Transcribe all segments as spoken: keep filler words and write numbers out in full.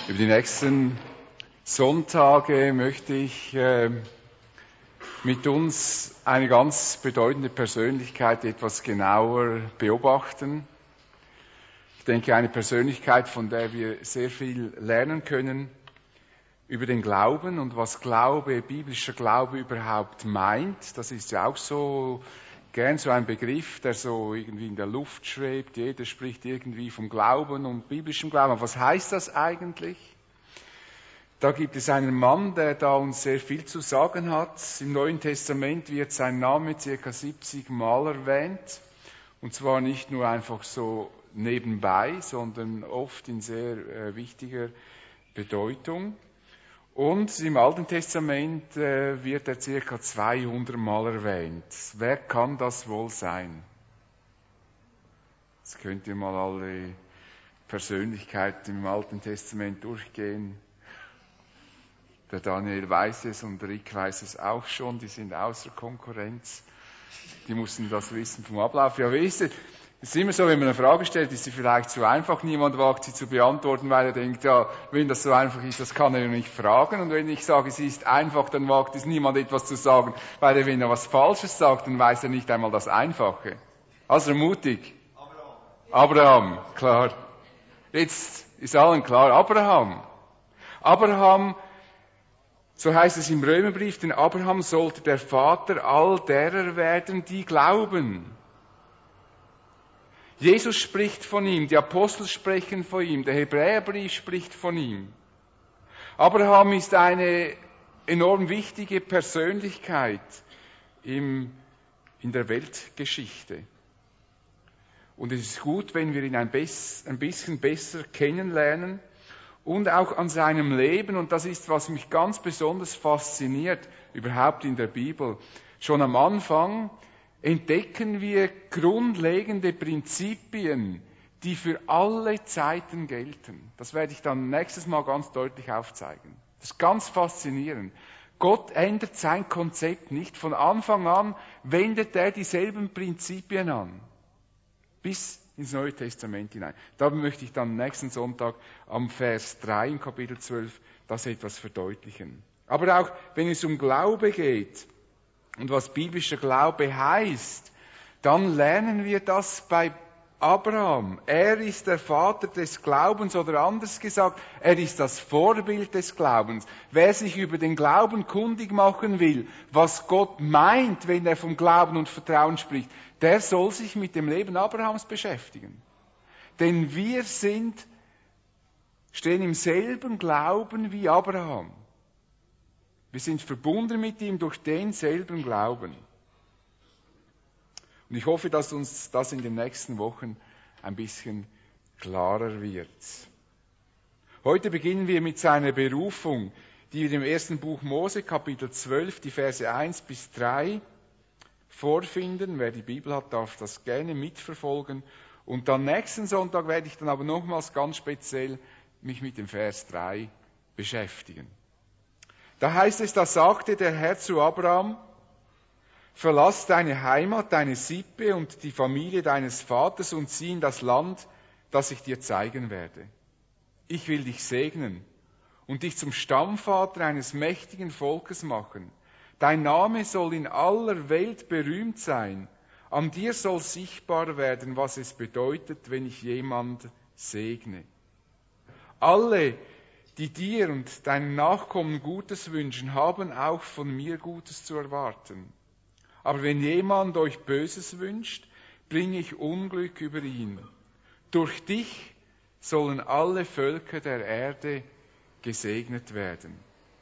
Über die nächsten Sonntage möchte ich äh, mit uns eine ganz bedeutende Persönlichkeit etwas genauer beobachten. Ich denke, eine Persönlichkeit, von der wir sehr viel lernen können über den Glauben und was Glaube, biblischer Glaube überhaupt meint. Das ist ja auch so gern so ein Begriff, der so irgendwie in der Luft schwebt. Jeder spricht irgendwie vom Glauben und biblischem Glauben. Was heißt das eigentlich? Da gibt es einen Mann, der da uns sehr viel zu sagen hat. Im Neuen Testament wird sein Name circa siebzig Mal erwähnt. Und zwar nicht nur einfach so nebenbei, sondern oft in sehr äh, wichtiger Bedeutung. Und im Alten Testament äh, wird er circa zweihundert Mal erwähnt. Wer kann das wohl sein? Jetzt könnt ihr mal alle Persönlichkeiten im Alten Testament durchgehen. Der Daniel weiß es und Rick weiß es auch schon, die sind außer Konkurrenz. Die mussten das wissen vom Ablauf. Ja, wisst ihr, es ist immer so, wenn man eine Frage stellt, ist sie vielleicht zu einfach. Niemand wagt sie zu beantworten, weil er denkt, ja, wenn das so einfach ist, das kann er ja nicht fragen. Und wenn ich sage, sie ist einfach, dann wagt es niemand etwas zu sagen, weil er, wenn er was Falsches sagt, dann weiß er nicht einmal das Einfache. Also mutig. Abraham. Abraham, klar. Jetzt ist allen klar, Abraham. Abraham, so heißt es im Römerbrief, denn Abraham sollte der Vater all derer werden, die glauben. Jesus spricht von ihm, die Apostel sprechen von ihm, der Hebräerbrief spricht von ihm. Abraham ist eine enorm wichtige Persönlichkeit im, in der Weltgeschichte. Und es ist gut, wenn wir ihn ein, bess, ein bisschen besser kennenlernen und auch an seinem Leben, und das ist, was mich ganz besonders fasziniert, überhaupt in der Bibel. Schon am Anfang entdecken wir grundlegende Prinzipien, die für alle Zeiten gelten. Das werde ich dann nächstes Mal ganz deutlich aufzeigen. Das ist ganz faszinierend. Gott ändert sein Konzept nicht. Von Anfang an wendet er dieselben Prinzipien an. Bis ins Neue Testament hinein. Da möchte ich dann nächsten Sonntag am Vers drei in Kapitel zwölf das etwas verdeutlichen. Aber auch wenn es um Glaube geht, und was biblischer Glaube heißt, dann lernen wir das bei Abraham. Er ist der Vater des Glaubens, oder anders gesagt, er ist das Vorbild des Glaubens. Wer sich über den Glauben kundig machen will, was Gott meint, wenn er vom Glauben und Vertrauen spricht, der soll sich mit dem Leben Abrahams beschäftigen. Denn wir sind, stehen im selben Glauben wie Abraham. Wir sind verbunden mit ihm durch denselben Glauben. Und ich hoffe, dass uns das in den nächsten Wochen ein bisschen klarer wird. Heute beginnen wir mit seiner Berufung, die wir im ersten Buch Mose, Kapitel zwölf, die Verse eins bis drei vorfinden. Wer die Bibel hat, darf das gerne mitverfolgen. Und dann nächsten Sonntag werde ich dann aber nochmals ganz speziell mich mit dem Vers drei beschäftigen. Da heißt es, da sagte der Herr zu Abraham, verlass deine Heimat, deine Sippe und die Familie deines Vaters und zieh in das Land, das ich dir zeigen werde. Ich will dich segnen und dich zum Stammvater eines mächtigen Volkes machen. Dein Name soll in aller Welt berühmt sein. An dir soll sichtbar werden, was es bedeutet, wenn ich jemand segne. Alle, die dir und deinen Nachkommen Gutes wünschen, haben auch von mir Gutes zu erwarten. Aber wenn jemand euch Böses wünscht, bringe ich Unglück über ihn. Durch dich sollen alle Völker der Erde gesegnet werden.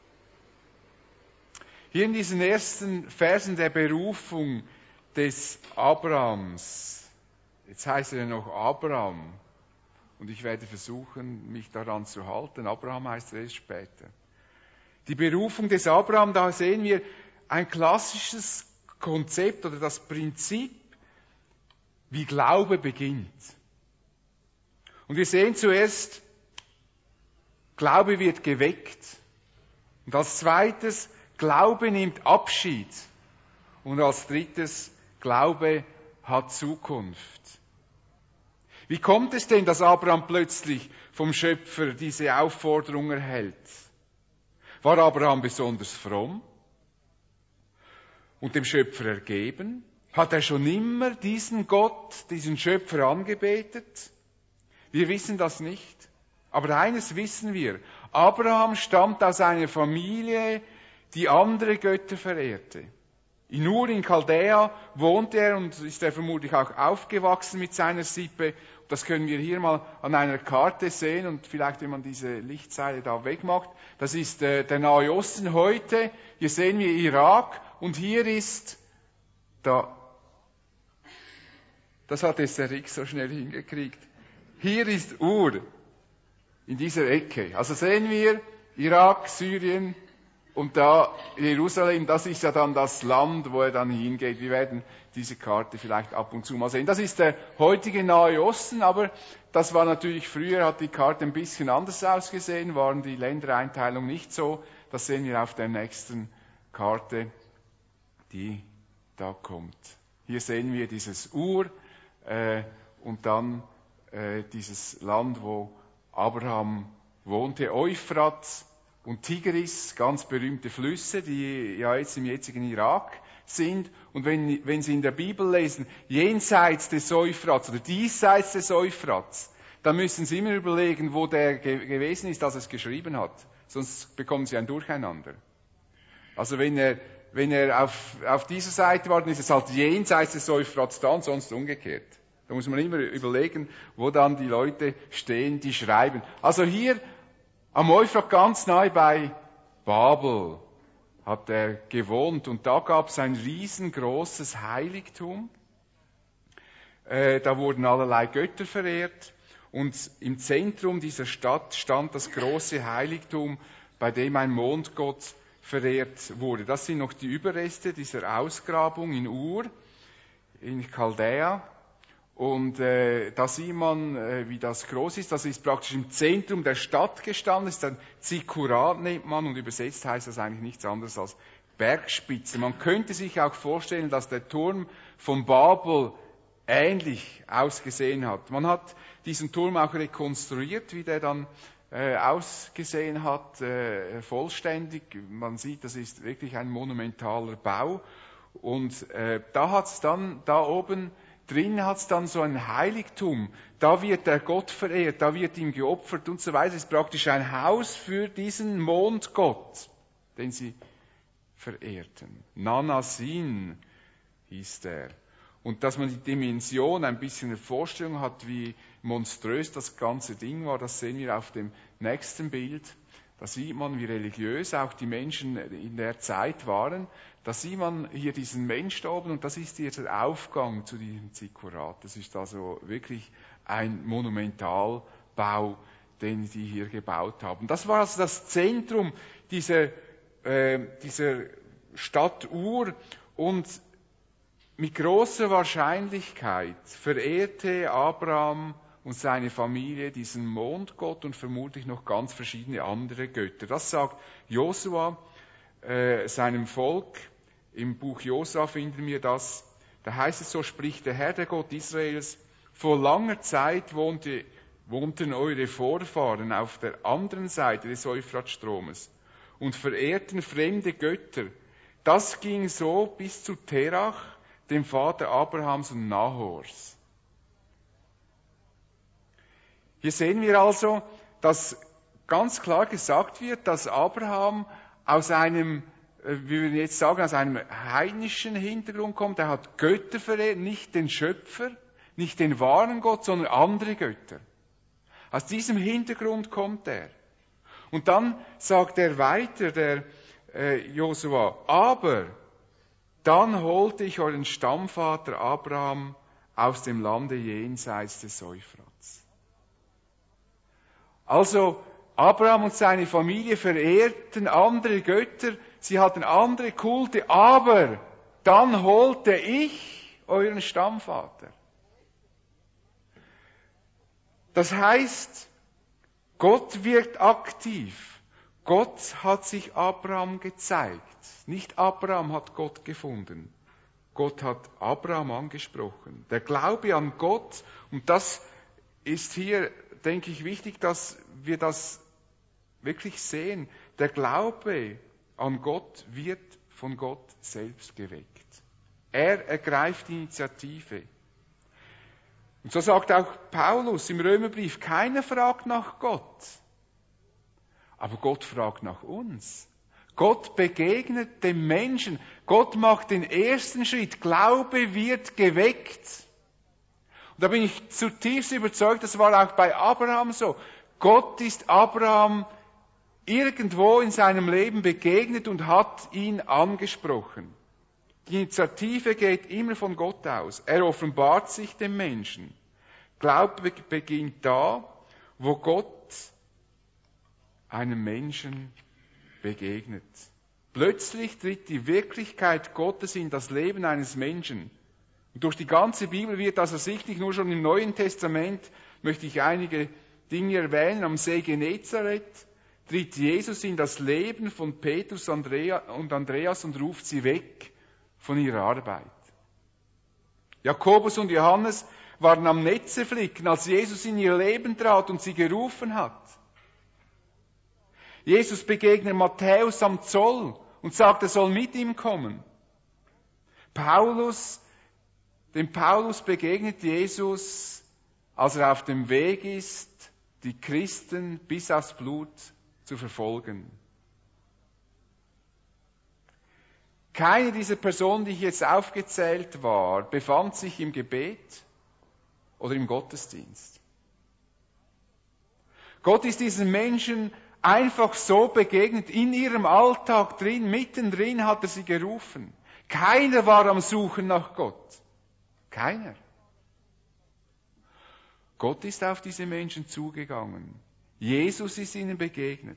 Hier in diesen ersten Versen der Berufung des Abrahams, jetzt heißt er ja noch Abraham, und ich werde versuchen, mich daran zu halten. Abraham heißt er erst später. Die Berufung des Abraham, da sehen wir ein klassisches Konzept oder das Prinzip, wie Glaube beginnt. Und wir sehen zuerst, Glaube wird geweckt. Und als zweites, Glaube nimmt Abschied. Und als drittes, Glaube hat Zukunft. Wie kommt es denn, dass Abraham plötzlich vom Schöpfer diese Aufforderung erhält? War Abraham besonders fromm und dem Schöpfer ergeben? Hat er schon immer diesen Gott, diesen Schöpfer angebetet? Wir wissen das nicht. Aber eines wissen wir. Abraham stammt aus einer Familie, die andere Götter verehrte. In Ur in Chaldea wohnte er und ist er vermutlich auch aufgewachsen mit seiner Sippe. Das können wir hier mal an einer Karte sehen und vielleicht, wenn man diese Lichtseile da wegmacht. Das ist äh, der Nahe Osten heute. Hier sehen wir Irak und hier ist da. Das hat jetzt der Rick so schnell hingekriegt. Hier ist Ur in dieser Ecke. Also sehen wir Irak, Syrien. Und da Jerusalem, das ist ja dann das Land, wo er dann hingeht. Wir werden diese Karte vielleicht ab und zu mal sehen. Das ist der heutige Nahe Osten, aber das war natürlich früher, hat die Karte ein bisschen anders ausgesehen, waren die Ländereinteilung nicht so. Das sehen wir auf der nächsten Karte, die da kommt. Hier sehen wir dieses Ur äh, und dann äh, dieses Land, wo Abraham wohnte, Euphrat und Tigris, ganz berühmte Flüsse, die ja jetzt im jetzigen Irak sind. Und wenn, wenn Sie in der Bibel lesen, jenseits des Euphrats oder diesseits des Euphrats, dann müssen Sie immer überlegen, wo der ge- gewesen ist, als er es geschrieben hat. Sonst bekommen Sie ein Durcheinander. Also wenn er, wenn er auf, auf dieser Seite war, dann ist es halt jenseits des Euphrats da und sonst umgekehrt. Da muss man immer überlegen, wo dann die Leute stehen, die schreiben. Also hier am Euphrat ganz nahe bei Babel hat er gewohnt und da gab es ein riesengroßes Heiligtum. Äh, da wurden allerlei Götter verehrt und im Zentrum dieser Stadt stand das große Heiligtum, bei dem ein Mondgott verehrt wurde. Das sind noch die Überreste dieser Ausgrabung in Ur, in Chaldea. Und äh, da sieht man, äh, wie das groß ist. Das ist praktisch im Zentrum der Stadt gestanden. Das ist ein Zikkurat, nennt man, und übersetzt heißt das eigentlich nichts anderes als Bergspitze. Man könnte sich auch vorstellen, dass der Turm von Babel ähnlich ausgesehen hat. Man hat diesen Turm auch rekonstruiert, wie der dann äh, ausgesehen hat, äh, vollständig. Man sieht, das ist wirklich ein monumentaler Bau. Und äh, da hat es dann, da oben drin hat es dann so ein Heiligtum, da wird der Gott verehrt, da wird ihm geopfert und so weiter. Es ist praktisch ein Haus für diesen Mondgott, den sie verehrten. Nanasin hieß der. Und dass man die Dimension ein bisschen eine Vorstellung hat, wie monströs das ganze Ding war, das sehen wir auf dem nächsten Bild. Da sieht man, wie religiös auch die Menschen in der Zeit waren. Da sieht man hier diesen Mensch da oben und das ist hier der Aufgang zu diesem Zikkurat. Das ist also wirklich ein Monumentalbau, den die hier gebaut haben. Das war also das Zentrum dieser, äh, dieser Stadt Ur und mit großer Wahrscheinlichkeit verehrte Abraham und seine Familie diesen Mondgott und vermutlich noch ganz verschiedene andere Götter. Das sagt Josua äh, seinem Volk. Im Buch Josua finden wir das. Da heißt es so, spricht der Herr, der Gott Israels, vor langer Zeit wohnte, wohnten eure Vorfahren auf der anderen Seite des Euphratstromes und verehrten fremde Götter. Das ging so bis zu Terach, dem Vater Abrahams und Nahors. Hier sehen wir also, dass ganz klar gesagt wird, dass Abraham aus einem, wie wir jetzt sagen, aus einem heidnischen Hintergrund kommt. Er hat Götter verehrt, nicht den Schöpfer, nicht den wahren Gott, sondern andere Götter. Aus diesem Hintergrund kommt er. Und dann sagt er weiter, der äh, Josua, aber dann holte ich euren Stammvater Abraham aus dem Lande jenseits des Euphrats. Also Abraham und seine Familie verehrten andere Götter, sie hatten andere Kulte, aber dann holte ich euren Stammvater. Das heißt, Gott wirkt aktiv. Gott hat sich Abraham gezeigt. Nicht Abraham hat Gott gefunden. Gott hat Abraham angesprochen. Der Glaube an Gott, und das ist hier, denke ich, wichtig, dass wir das wirklich sehen. Der Glaube an Gott wird von Gott selbst geweckt. Er ergreift die Initiative. Und so sagt auch Paulus im Römerbrief, keiner fragt nach Gott. Aber Gott fragt nach uns. Gott begegnet dem Menschen. Gott macht den ersten Schritt. Glaube wird geweckt. Und da bin ich zutiefst überzeugt, das war auch bei Abraham so. Gott ist Abraham irgendwo in seinem Leben begegnet und hat ihn angesprochen. Die Initiative geht immer von Gott aus. Er offenbart sich dem Menschen. Glaube beginnt da, wo Gott einem Menschen begegnet. Plötzlich tritt die Wirklichkeit Gottes in das Leben eines Menschen. Und durch die ganze Bibel wird das ersichtlich, nur schon im Neuen Testament möchte ich einige Dinge erwähnen. Am See Genezareth tritt Jesus in das Leben von Petrus und Andreas und ruft sie weg von ihrer Arbeit. Jakobus und Johannes waren am Netze flicken, als Jesus in ihr Leben trat und sie gerufen hat. Jesus begegnet Matthäus am Zoll und sagt, er soll mit ihm kommen. Paulus, dem Paulus begegnet Jesus, als er auf dem Weg ist, die Christen bis aufs Blut zu verfolgen. Keine dieser Personen, die ich jetzt aufgezählt war, befand sich im Gebet oder im Gottesdienst. Gott ist diesen Menschen einfach so begegnet, in ihrem Alltag drin, mittendrin hat er sie gerufen. Keiner war am Suchen nach Gott. Keiner. Gott ist auf diese Menschen zugegangen. Jesus ist ihnen begegnet.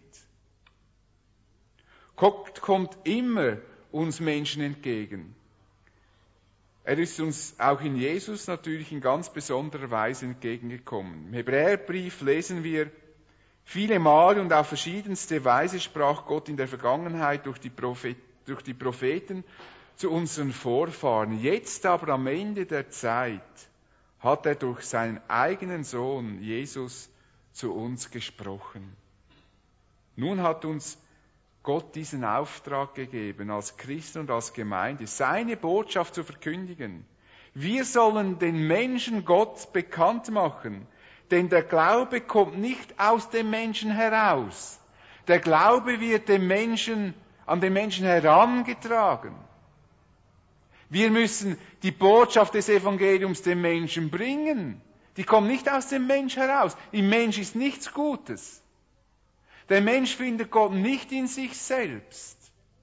Gott kommt immer uns Menschen entgegen. Er ist uns auch in Jesus natürlich in ganz besonderer Weise entgegengekommen. Im Hebräerbrief lesen wir, viele Male und auf verschiedenste Weise sprach Gott in der Vergangenheit durch die, Prophet, durch die Propheten zu unseren Vorfahren. Jetzt aber am Ende der Zeit hat er durch seinen eigenen Sohn Jesus zu uns gesprochen. Nun hat uns Gott diesen Auftrag gegeben, als Christen und als Gemeinde, seine Botschaft zu verkündigen. Wir sollen den Menschen Gott bekannt machen, denn der Glaube kommt nicht aus dem Menschen heraus. Der Glaube wird dem Menschen, an den Menschen herangetragen. Wir müssen die Botschaft des Evangeliums dem Menschen bringen. Die kommt nicht aus dem Mensch heraus. Im Mensch ist nichts Gutes. Der Mensch findet Gott nicht in sich selbst.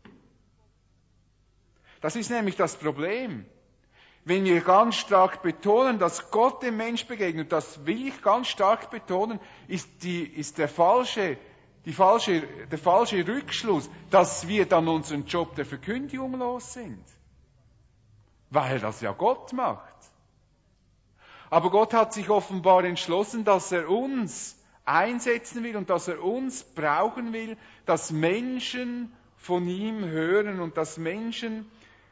Das ist nämlich das Problem. Wenn wir ganz stark betonen, dass Gott dem Mensch begegnet, das will ich ganz stark betonen, ist, die, ist der, falsche, die falsche, der falsche Rückschluss, dass wir dann unseren Job der Verkündigung los sind. Weil das ja Gott macht. Aber Gott hat sich offenbar entschlossen, dass er uns einsetzen will und dass er uns brauchen will, dass Menschen von ihm hören und dass Menschen,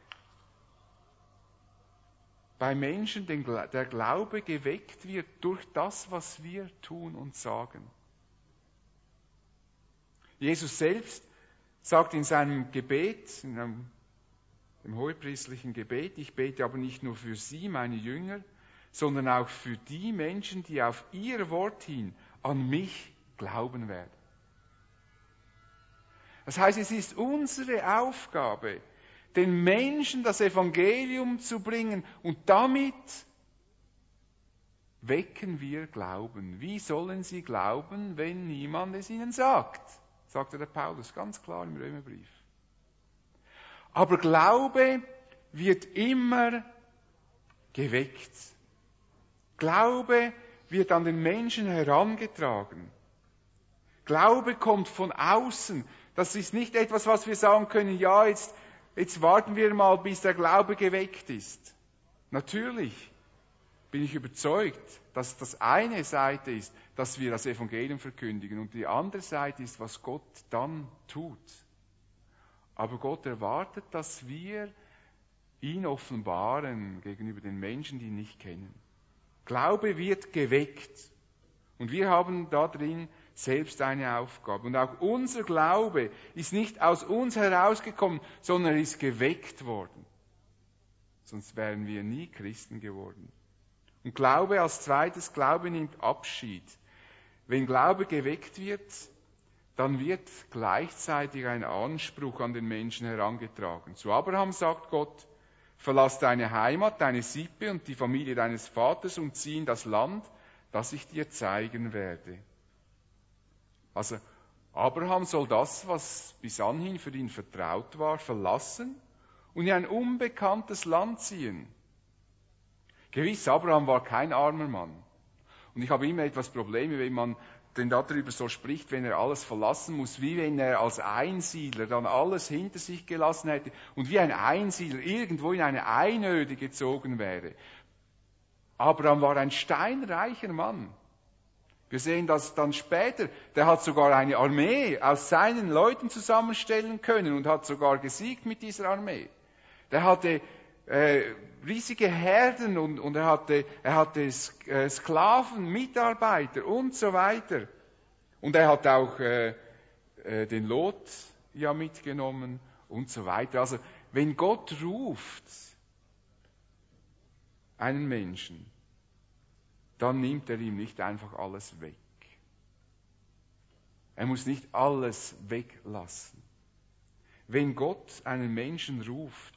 bei Menschen den, der Glaube geweckt wird durch das, was wir tun und sagen. Jesus selbst sagt in seinem Gebet, in einem, dem hohepriestlichen Gebet, ich bete aber nicht nur für sie, meine Jünger, sondern auch für die Menschen, die auf ihr Wort hin an mich glauben werden. Das heißt, es ist unsere Aufgabe, den Menschen das Evangelium zu bringen und damit wecken wir Glauben. Wie sollen sie glauben, wenn niemand es ihnen sagt? Sagte der Paulus ganz klar im Römerbrief. Aber Glaube wird immer geweckt. Glaube wird an den Menschen herangetragen. Glaube kommt von außen. Das ist nicht etwas, was wir sagen können, ja, jetzt, jetzt warten wir mal, bis der Glaube geweckt ist. Natürlich bin ich überzeugt, dass das eine Seite ist, dass wir das Evangelium verkündigen und die andere Seite ist, was Gott dann tut. Aber Gott erwartet, dass wir ihn offenbaren gegenüber den Menschen, die ihn nicht kennen. Glaube wird geweckt. Und wir haben da drin selbst eine Aufgabe. Und auch unser Glaube ist nicht aus uns herausgekommen, sondern ist geweckt worden. Sonst wären wir nie Christen geworden. Und Glaube als zweites, Glaube nimmt Abschied. Wenn Glaube geweckt wird, dann wird gleichzeitig ein Anspruch an den Menschen herangetragen. Zu Abraham sagt Gott, verlass deine Heimat, deine Sippe und die Familie deines Vaters und zieh in das Land, das ich dir zeigen werde. Also Abraham soll das, was bis anhin für ihn vertraut war, verlassen und in ein unbekanntes Land ziehen. Gewiss, Abraham war kein armer Mann. Und ich habe immer etwas Probleme, wenn man denn darüber so spricht, wenn er alles verlassen muss, wie wenn er als Einsiedler dann alles hinter sich gelassen hätte und wie ein Einsiedler irgendwo in eine Einöde gezogen wäre. Abraham war ein steinreicher Mann. Wir sehen das dann später. Der hat sogar eine Armee aus seinen Leuten zusammenstellen können und hat sogar gesiegt mit dieser Armee. Der hatte äh, riesige Herden und, und er hatte, er hatte äh, Sklaven, Mitarbeiter und so weiter. Und er hat auch äh, äh, den Lot ja mitgenommen und so weiter. Also wenn Gott ruft einen Menschen, dann nimmt er ihm nicht einfach alles weg. Er muss nicht alles weglassen. Wenn Gott einen Menschen ruft,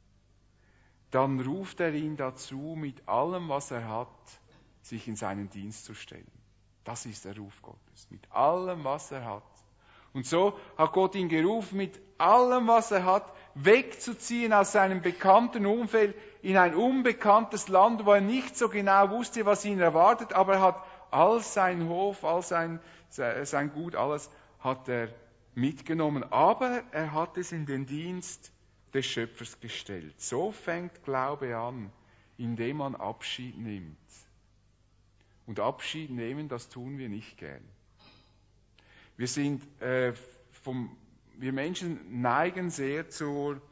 dann ruft er ihn dazu, mit allem, was er hat, sich in seinen Dienst zu stellen. Das ist der Ruf Gottes, mit allem, was er hat. Und so hat Gott ihn gerufen, mit allem, was er hat, wegzuziehen aus seinem bekannten Umfeld in ein unbekanntes Land, wo er nicht so genau wusste, was ihn erwartet, aber er hat all sein Hof, all sein, sein Gut, alles hat er mitgenommen. Aber er hat es in den Dienst des Schöpfers gestellt. So fängt Glaube an, indem man Abschied nimmt. Und Abschied nehmen, das tun wir nicht gern. Wir sind äh, vom, wir Menschen neigen sehr zur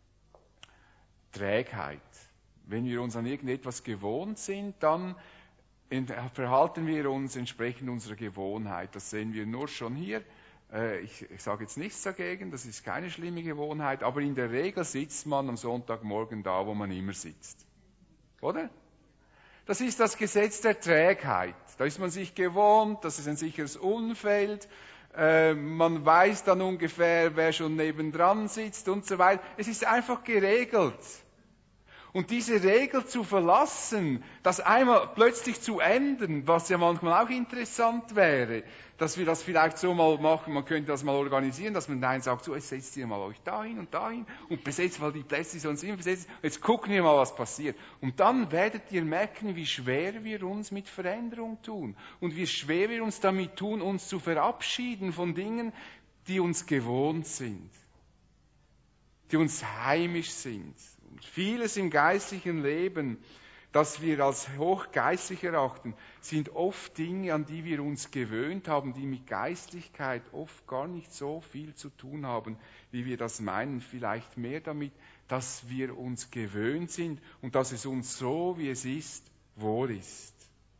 Trägheit. Wenn wir uns an irgendetwas gewohnt sind, dann verhalten wir uns entsprechend unserer Gewohnheit. Das sehen wir nur schon hier. Ich, ich sage jetzt nichts dagegen, das ist keine schlimme Gewohnheit, aber in der Regel sitzt man am Sonntagmorgen da, wo man immer sitzt. Oder? Das ist das Gesetz der Trägheit. Da ist man sich gewohnt, das ist ein sicheres Umfeld, äh, man weiß dann ungefähr, wer schon nebendran sitzt und so weiter. Es ist einfach geregelt. Und diese Regel zu verlassen, das einmal plötzlich zu ändern, was ja manchmal auch interessant wäre, dass wir das vielleicht so mal machen, man könnte das mal organisieren, dass man dann sagt, so, jetzt setzt ihr mal euch dahin und dahin und besetzt mal die Plätze, die sonst immer besetzt sind, jetzt gucken wir mal, was passiert. Und dann werdet ihr merken, wie schwer wir uns mit Veränderung tun und wie schwer wir uns damit tun, uns zu verabschieden von Dingen, die uns gewohnt sind, die uns heimisch sind. Und vieles im geistlichen Leben, das wir als hochgeistlich erachten, sind oft Dinge, an die wir uns gewöhnt haben, die mit Geistlichkeit oft gar nicht so viel zu tun haben, wie wir das meinen. Vielleicht mehr damit, dass wir uns gewöhnt sind und dass es uns so, wie es ist, wohl ist.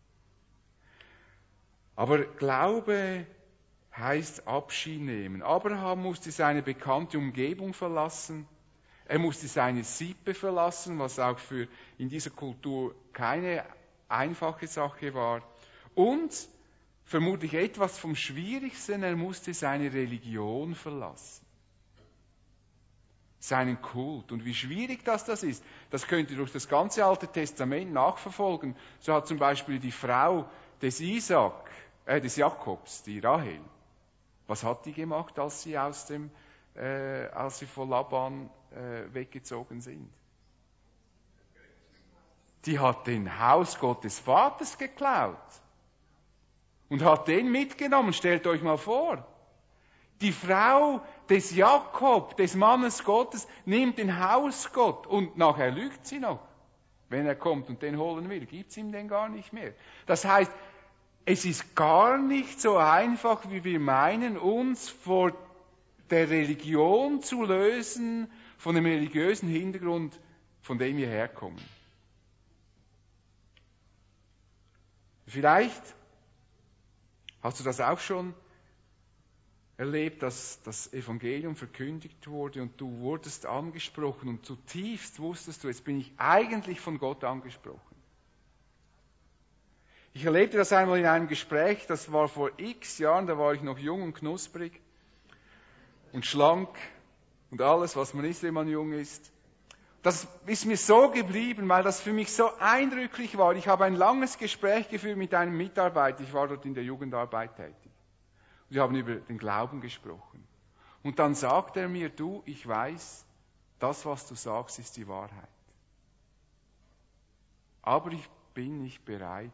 Aber Glaube heißt Abschied nehmen. Abraham musste seine bekannte Umgebung verlassen. Er musste seine Sippe verlassen, was auch für in dieser Kultur keine einfache Sache war. Und vermutlich etwas vom Schwierigsten, er musste seine Religion verlassen. Seinen Kult. Und wie schwierig das, das ist, das könnt ihr durch das ganze Alte Testament nachverfolgen. So hat zum Beispiel die Frau des Isaak, äh, des Jakobs, die Rahel, was hat die gemacht, als sie aus dem, äh, als sie vor Laban äh, weggezogen sind? Die hat den Haus Gottes Vaters geklaut und hat den mitgenommen. Stellt euch mal vor, die Frau des Jakob, des Mannes Gottes, nimmt den Hausgott und nachher lügt sie noch. Wenn er kommt und den holen will, gibt's ihm den gar nicht mehr. Das heißt, es ist gar nicht so einfach, wie wir meinen, uns vor der Religion zu lösen, von dem religiösen Hintergrund, von dem wir herkommen. Vielleicht Hast du das auch schon erlebt, dass das Evangelium verkündigt wurde und du wurdest angesprochen und zutiefst wusstest du, jetzt bin ich eigentlich von Gott angesprochen? Ich erlebte das einmal in einem Gespräch, das war vor x Jahren, da war ich noch jung und knusprig und schlank und alles, was man ist, wenn man jung ist. Das ist mir so geblieben, weil das für mich so eindrücklich war. Ich habe ein langes Gespräch geführt mit einem Mitarbeiter, ich war dort in der Jugendarbeit tätig. Wir haben über den Glauben gesprochen. Und dann sagt er mir, du, ich weiß, das, was du sagst, ist die Wahrheit. Aber ich bin nicht bereit,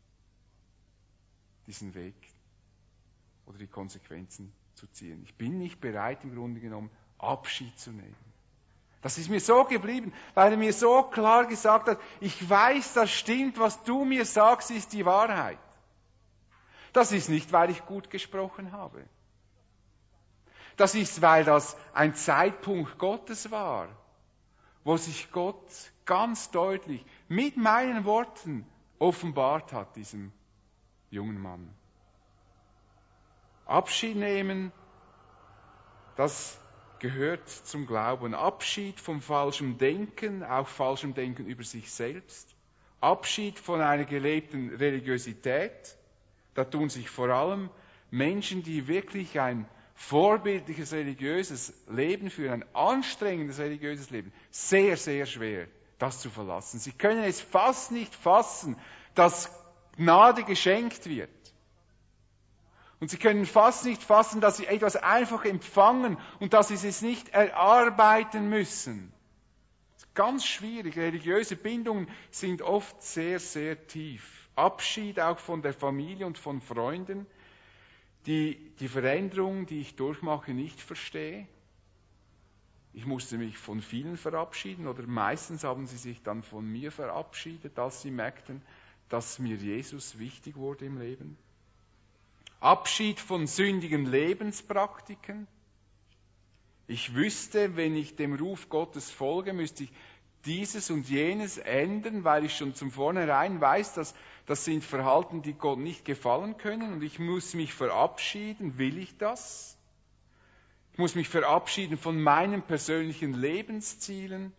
diesen Weg oder die Konsequenzen zu ziehen. Ich bin nicht bereit, im Grunde genommen Abschied zu nehmen. Das ist mir so geblieben, weil er mir so klar gesagt hat, ich weiß, das stimmt, was du mir sagst, ist die Wahrheit. Das ist nicht, weil ich gut gesprochen habe. Das ist, weil das ein Zeitpunkt Gottes war, wo sich Gott ganz deutlich mit meinen Worten offenbart hat, diesem jungen Mann. Abschied nehmen, das gehört zum Glauben. Abschied vom falschen Denken, auch falschem Denken über sich selbst. Abschied von einer gelebten Religiosität. Da tun sich vor allem Menschen, die wirklich ein vorbildliches religiöses Leben führen, ein anstrengendes religiöses Leben, sehr, sehr schwer, das zu verlassen. Sie können es fast nicht fassen, dass Gnade geschenkt wird. Und sie können fast nicht fassen, dass sie etwas einfach empfangen und dass sie es nicht erarbeiten müssen. Das ist ganz schwierig. Religiöse Bindungen sind oft sehr, sehr tief. Abschied auch von der Familie und von Freunden, die die Veränderung, die ich durchmache, nicht verstehe. Ich musste mich von vielen verabschieden oder meistens haben sie sich dann von mir verabschiedet, als sie merkten, dass mir Jesus wichtig wurde im Leben. Abschied von sündigen Lebenspraktiken. Ich wüsste, wenn ich dem Ruf Gottes folge, müsste ich dieses und jenes ändern, weil ich schon zum Vornherein weiß, dass das sind Verhalten, die Gott nicht gefallen können und ich muss mich verabschieden. Will ich das? Ich muss mich verabschieden von meinen persönlichen Lebenszielen.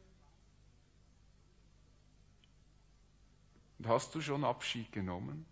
Und hast du schon Abschied genommen?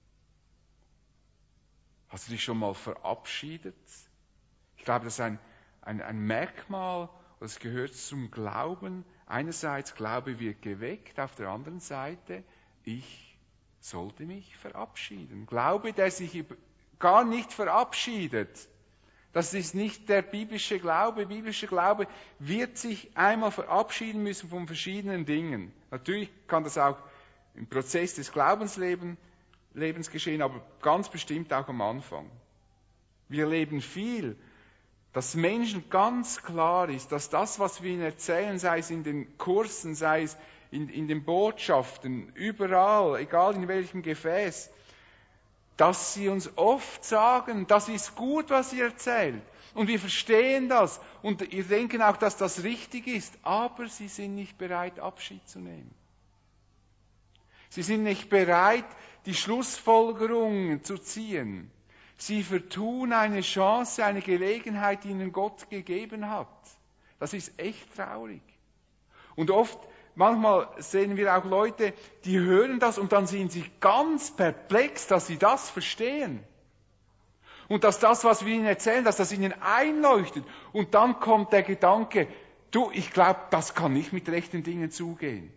Hast du dich schon mal verabschiedet? Ich glaube, das ist ein, ein, ein Merkmal, das gehört zum Glauben. Einerseits, Glaube wird geweckt, auf der anderen Seite, ich sollte mich verabschieden. Glaube, der sich gar nicht verabschiedet, das ist nicht der biblische Glaube. Biblischer Glaube wird sich einmal verabschieden müssen von verschiedenen Dingen. Natürlich kann das auch im Prozess des Glaubenslebens Lebens geschehen, aber ganz bestimmt auch am Anfang. Wir erleben viel, dass Menschen ganz klar ist, dass das, was wir ihnen erzählen, sei es in den Kursen, sei es in, in den Botschaften, überall, egal in welchem Gefäß, dass sie uns oft sagen, das ist gut, was ihr erzählt. Und wir verstehen das und wir denken auch, dass das richtig ist, aber sie sind nicht bereit, Abschied zu nehmen. Sie sind nicht bereit, die Schlussfolgerungen zu ziehen. Sie vertun eine Chance, eine Gelegenheit, die ihnen Gott gegeben hat. Das ist echt traurig. Und oft, manchmal sehen wir auch Leute, die hören das und dann sind sie ganz perplex, dass sie das verstehen. Und dass das, was wir ihnen erzählen, dass das ihnen einleuchtet. Und dann kommt der Gedanke, du, ich glaube, das kann nicht mit rechten Dingen zugehen.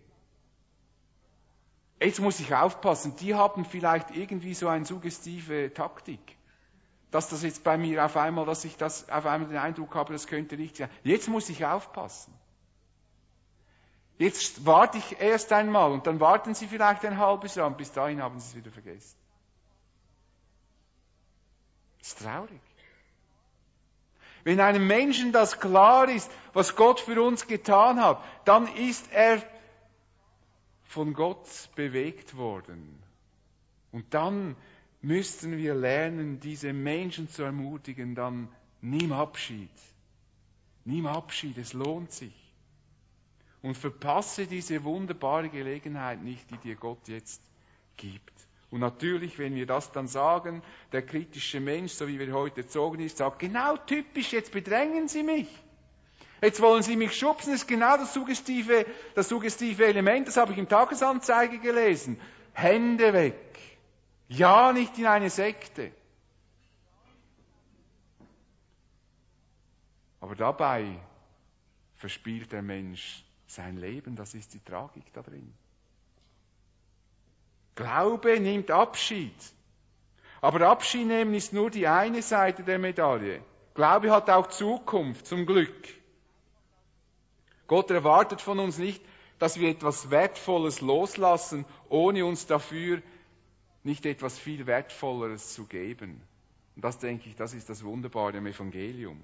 Jetzt muss ich aufpassen, die haben vielleicht irgendwie so eine suggestive Taktik. Dass das jetzt bei mir auf einmal, dass ich das auf einmal den Eindruck habe, das könnte richtig sein. Jetzt muss ich aufpassen. Jetzt warte ich erst einmal und dann warten Sie vielleicht ein halbes Jahr und bis dahin haben Sie es wieder vergessen. Das ist traurig. Wenn einem Menschen das klar ist, was Gott für uns getan hat, dann ist er von Gott bewegt worden. Und dann müssten wir lernen, diese Menschen zu ermutigen, dann nimm Abschied. Nimm Abschied, es lohnt sich. Und verpasse diese wunderbare Gelegenheit nicht, die dir Gott jetzt gibt. Und natürlich, wenn wir das dann sagen, der kritische Mensch, so wie wir heute erzogen ist, sagt, genau typisch, jetzt bedrängen Sie mich. Jetzt wollen Sie mich schubsen, das ist genau das suggestive, das suggestive Element, das habe ich im Tagesanzeiger gelesen. Hände weg. Ja, nicht in eine Sekte. Aber dabei verspielt der Mensch sein Leben, das ist die Tragik da drin. Glaube nimmt Abschied. Aber Abschied nehmen ist nur die eine Seite der Medaille. Glaube hat auch Zukunft, zum Glück. Gott erwartet von uns nicht, dass wir etwas Wertvolles loslassen, ohne uns dafür nicht etwas viel Wertvolleres zu geben. Und das, denke ich, das ist das Wunderbare im Evangelium.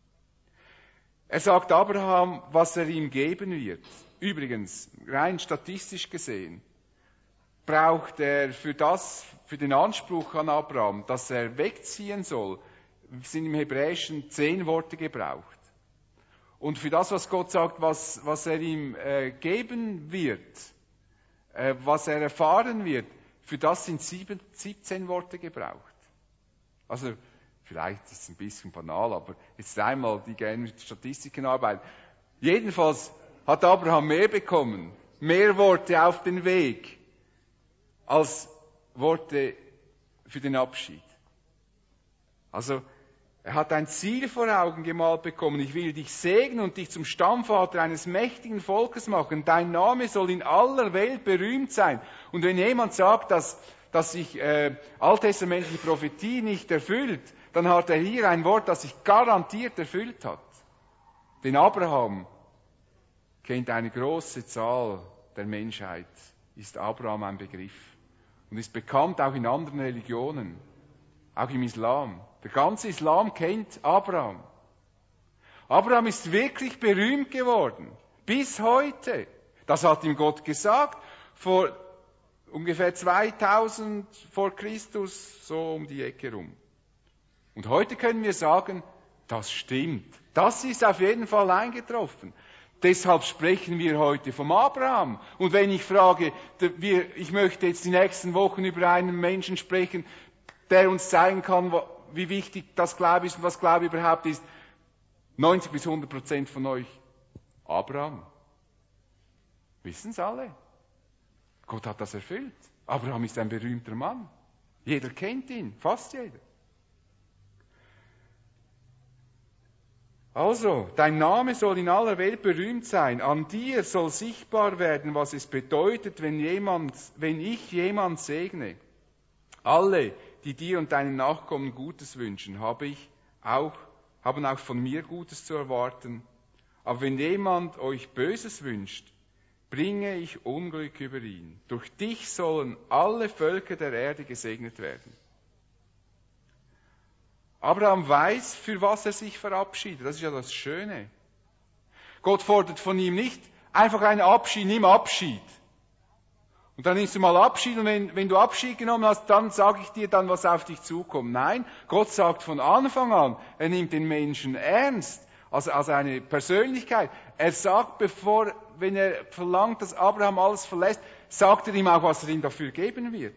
Er sagt Abraham, was er ihm geben wird. Übrigens, rein statistisch gesehen, braucht er für das, für den Anspruch an Abraham, dass er wegziehen soll, sind im Hebräischen zehn Worte gebraucht. Und für das, was Gott sagt, was, was er ihm äh, geben wird, äh, was er erfahren wird, für das sind sieben, siebzehn Worte gebraucht. Also, vielleicht ist es ein bisschen banal, aber jetzt einmal, die gerne mit Statistiken arbeiten. Jedenfalls hat Abraham mehr bekommen, mehr Worte auf den Weg, als Worte für den Abschied. Also, er hat ein Ziel vor Augen gemalt bekommen. Ich will dich segnen und dich zum Stammvater eines mächtigen Volkes machen. Dein Name soll in aller Welt berühmt sein. Und wenn jemand sagt, dass, dass sich äh, alttestamentliche Prophetie nicht erfüllt, dann hat er hier ein Wort, das sich garantiert erfüllt hat. Denn Abraham kennt eine große Zahl der Menschheit, ist Abraham ein Begriff. Und ist bekannt auch in anderen Religionen, auch im Islam. Der ganze Islam kennt Abraham. Abraham ist wirklich berühmt geworden, bis heute. Das hat ihm Gott gesagt, vor ungefähr zweitausend vor Christus, so um die Ecke rum. Und heute können wir sagen, das stimmt. Das ist auf jeden Fall eingetroffen. Deshalb sprechen wir heute vom Abraham. Und wenn ich frage, ich möchte jetzt die nächsten Wochen über einen Menschen sprechen, der uns zeigen kann, wie wichtig das Glaube ist und was Glaube überhaupt ist, neunzig bis hundert Prozent von euch, Abraham. Wissen es alle. Gott hat das erfüllt. Abraham ist ein berühmter Mann. Jeder kennt ihn, fast jeder. Also, dein Name soll in aller Welt berühmt sein. An dir soll sichtbar werden, was es bedeutet, wenn jemand, wenn ich jemand segne. Alle, die dir und deinen Nachkommen Gutes wünschen, habe ich auch, haben auch von mir Gutes zu erwarten. Aber wenn jemand euch Böses wünscht, bringe ich Unglück über ihn. Durch dich sollen alle Völker der Erde gesegnet werden. Abraham weiß, für was er sich verabschiedet. Das ist ja das Schöne. Gott fordert von ihm nicht einfach einen Abschied, nimm Abschied. Und dann nimmst du mal Abschied und wenn, wenn du Abschied genommen hast, dann sage ich dir dann, was auf dich zukommt. Nein, Gott sagt von Anfang an, er nimmt den Menschen ernst, also als eine Persönlichkeit. Er sagt, bevor, wenn er verlangt, dass Abraham alles verlässt, sagt er ihm auch, was er ihm dafür geben wird.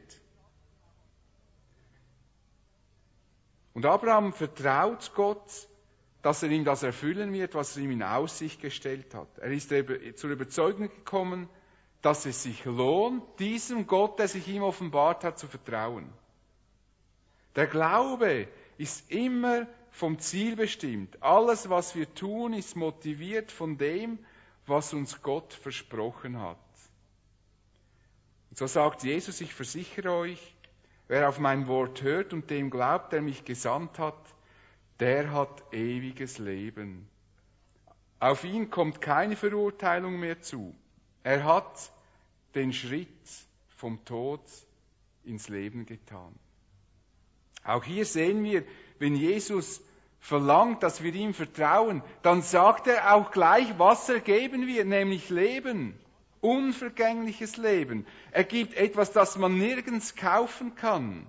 Und Abraham vertraut Gott, dass er ihm das erfüllen wird, was er ihm in Aussicht gestellt hat. Er ist zur Überzeugung gekommen, dass es sich lohnt, diesem Gott, der sich ihm offenbart hat, zu vertrauen. Der Glaube ist immer vom Ziel bestimmt. Alles, was wir tun, ist motiviert von dem, was uns Gott versprochen hat. Und so sagt Jesus, ich versichere euch, wer auf mein Wort hört und dem glaubt, der mich gesandt hat, der hat ewiges Leben. Auf ihn kommt keine Verurteilung mehr zu. Er hat den Schritt vom Tod ins Leben getan. Auch hier sehen wir, wenn Jesus verlangt, dass wir ihm vertrauen, dann sagt er auch gleich, was er geben wird, nämlich Leben. Unvergängliches Leben. Er gibt etwas, das man nirgends kaufen kann.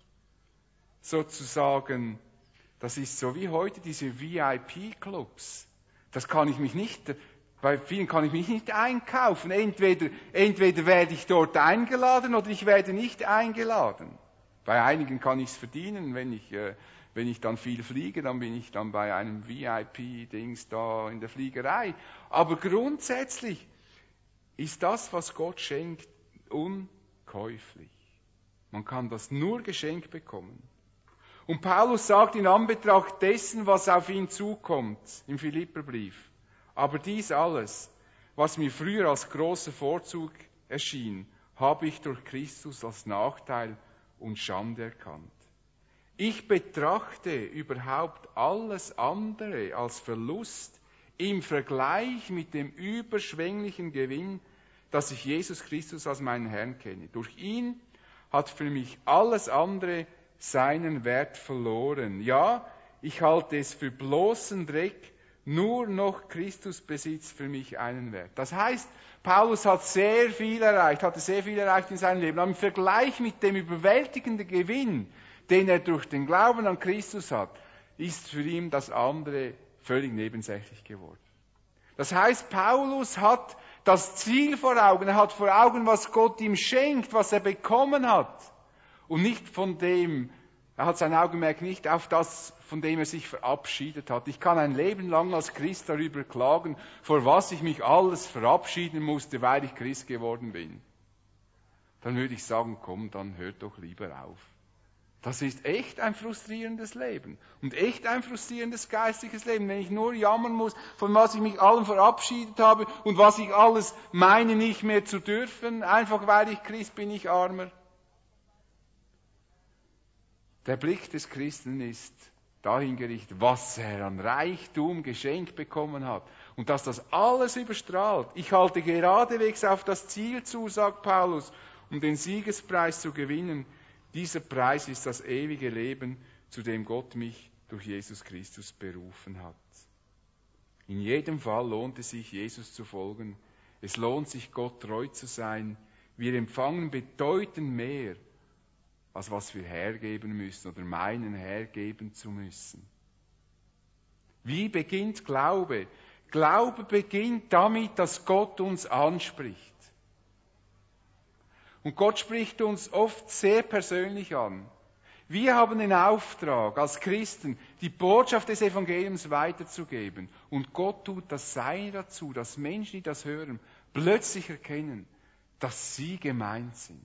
Sozusagen, das ist so wie heute diese V I P-Clubs. Das kann ich mich nicht Bei vielen kann ich mich nicht einkaufen. Entweder, entweder werde ich dort eingeladen oder ich werde nicht eingeladen. Bei einigen kann ich es verdienen, wenn ich, äh, wenn ich dann viel fliege, dann bin ich dann bei einem V I P-Dings da in der Fliegerei. Aber grundsätzlich ist das, was Gott schenkt, unkäuflich. Man kann das nur geschenkt bekommen. Und Paulus sagt in Anbetracht dessen, was auf ihn zukommt, im Philipperbrief, aber dies alles, was mir früher als großer Vorzug erschien, habe ich durch Christus als Nachteil und Schande erkannt. Ich betrachte überhaupt alles andere als Verlust im Vergleich mit dem überschwänglichen Gewinn, dass ich Jesus Christus als meinen Herrn kenne. Durch ihn hat für mich alles andere seinen Wert verloren. Ja, ich halte es für bloßen Dreck, nur noch Christus besitzt für mich einen Wert. Das heißt, Paulus hat sehr viel erreicht, hatte sehr viel erreicht in seinem Leben. Aber im Vergleich mit dem überwältigenden Gewinn, den er durch den Glauben an Christus hat, ist für ihn das andere völlig nebensächlich geworden. Das heißt, Paulus hat das Ziel vor Augen, er hat vor Augen, was Gott ihm schenkt, was er bekommen hat. Und nicht von dem, er hat sein Augenmerk nicht auf das, von dem er sich verabschiedet hat. Ich kann ein Leben lang als Christ darüber klagen, vor was ich mich alles verabschieden musste, weil ich Christ geworden bin. Dann würde ich sagen, komm, dann hört doch lieber auf. Das ist echt ein frustrierendes Leben und echt ein frustrierendes geistiges Leben, wenn ich nur jammern muss, von was ich mich allem verabschiedet habe und was ich alles meine nicht mehr zu dürfen, einfach weil ich Christ bin, ich Armer. Der Blick des Christen ist dahin gerichtet, was er an Reichtum geschenkt bekommen hat und dass das alles überstrahlt. Ich halte geradewegs auf das Ziel zu, sagt Paulus, um den Siegespreis zu gewinnen. Dieser Preis ist das ewige Leben, zu dem Gott mich durch Jesus Christus berufen hat. In jedem Fall lohnt es sich, Jesus zu folgen. Es lohnt sich, Gott treu zu sein. Wir empfangen bedeutend mehr, als was wir hergeben müssen oder meinen, hergeben zu müssen. Wie beginnt Glaube? Glaube beginnt damit, dass Gott uns anspricht. Und Gott spricht uns oft sehr persönlich an. Wir haben den Auftrag, als Christen die Botschaft des Evangeliums weiterzugeben. Und Gott tut das Seine dazu, dass Menschen, die das hören, plötzlich erkennen, dass sie gemeint sind.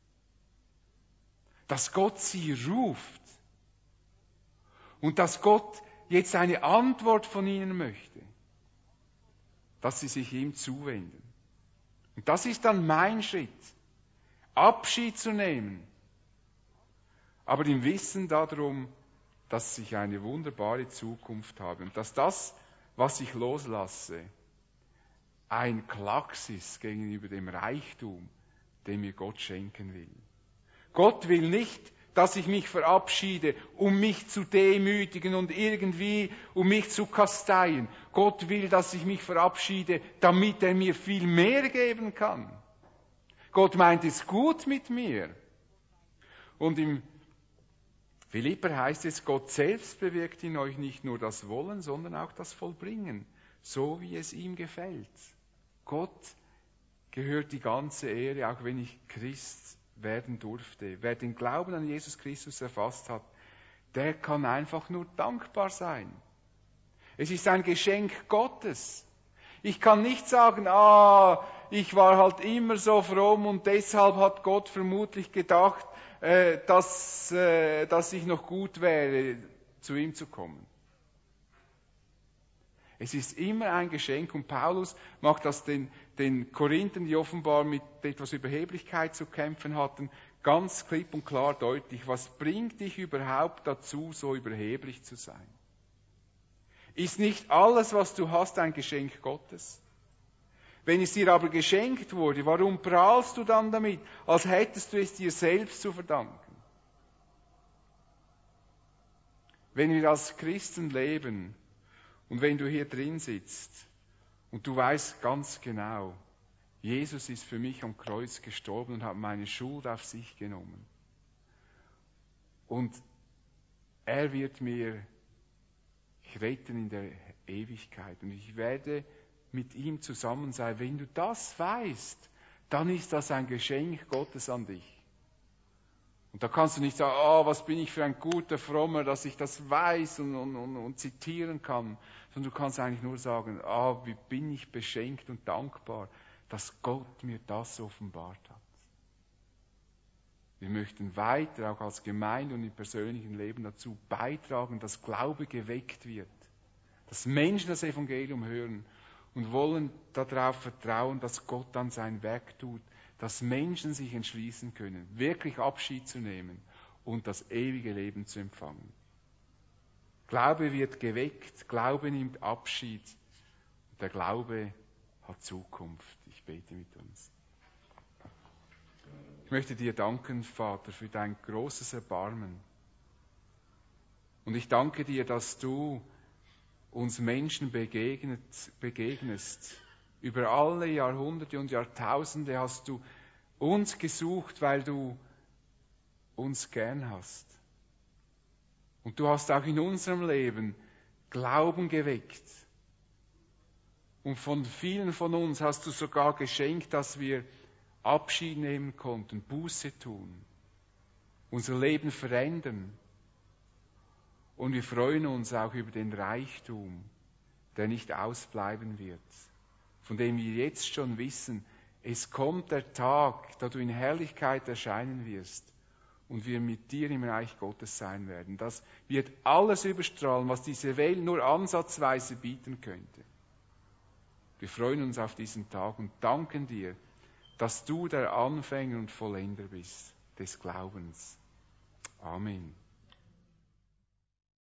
Dass Gott sie ruft. Und dass Gott jetzt eine Antwort von ihnen möchte. Dass sie sich ihm zuwenden. Und das ist dann mein Schritt. Abschied zu nehmen, aber im Wissen darum, dass ich eine wunderbare Zukunft habe und dass das, was ich loslasse, ein Klacks ist gegenüber dem Reichtum, den mir Gott schenken will. Gott will nicht, dass ich mich verabschiede, um mich zu demütigen und irgendwie, um mich zu kasteien. Gott will, dass ich mich verabschiede, damit er mir viel mehr geben kann. Gott meint es gut mit mir. Und im Philipper heißt es, Gott selbst bewirkt in euch nicht nur das Wollen, sondern auch das Vollbringen, so wie es ihm gefällt. Gott gehört die ganze Ehre, auch wenn ich Christ werden durfte. Wer den Glauben an Jesus Christus erfasst hat, der kann einfach nur dankbar sein. Es ist ein Geschenk Gottes. Ich kann nicht sagen, ah, ich war halt immer so fromm und deshalb hat Gott vermutlich gedacht, äh, dass, äh, dass ich noch gut wäre, zu ihm zu kommen. Es ist immer ein Geschenk und Paulus macht das den, den Korinthern, die offenbar mit etwas Überheblichkeit zu kämpfen hatten, ganz klipp und klar deutlich. Was bringt dich überhaupt dazu, so überheblich zu sein? Ist nicht alles, was du hast, ein Geschenk Gottes? Wenn es dir aber geschenkt wurde, warum prahlst du dann damit, als hättest du es dir selbst zu verdanken? Wenn wir als Christen leben und wenn du hier drin sitzt und du weißt ganz genau, Jesus ist für mich am Kreuz gestorben und hat meine Schuld auf sich genommen. Und er wird mir retten in der Ewigkeit und ich werde mit ihm zusammen sein. Wenn du das weißt, dann ist das ein Geschenk Gottes an dich. Und da kannst du nicht sagen, oh, was bin ich für ein guter Frommer, dass ich das weiß und, und, und, und zitieren kann. Sondern du kannst eigentlich nur sagen, oh, wie bin ich beschenkt und dankbar, dass Gott mir das offenbart hat. Wir möchten weiter, auch als Gemeinde und im persönlichen Leben dazu beitragen, dass Glaube geweckt wird. Dass Menschen das Evangelium hören und wollen darauf vertrauen, dass Gott dann sein Werk tut, dass Menschen sich entschließen können, wirklich Abschied zu nehmen und das ewige Leben zu empfangen. Glaube wird geweckt, Glaube nimmt Abschied und der Glaube hat Zukunft. Ich bete mit uns. Ich möchte dir danken, Vater, für dein großes Erbarmen. Und ich danke dir, dass du uns Menschen begegnet, begegnest. Über alle Jahrhunderte und Jahrtausende hast du uns gesucht, weil du uns gern hast. Und du hast auch in unserem Leben Glauben geweckt. Und von vielen von uns hast du sogar geschenkt, dass wir Abschied nehmen konnten, Buße tun, unser Leben verändern. Und wir freuen uns auch über den Reichtum, der nicht ausbleiben wird, von dem wir jetzt schon wissen, es kommt der Tag, da du in Herrlichkeit erscheinen wirst und wir mit dir im Reich Gottes sein werden. Das wird alles überstrahlen, was diese Welt nur ansatzweise bieten könnte. Wir freuen uns auf diesen Tag und danken dir, dass du der Anfänger und Vollender bist des Glaubens. Amen.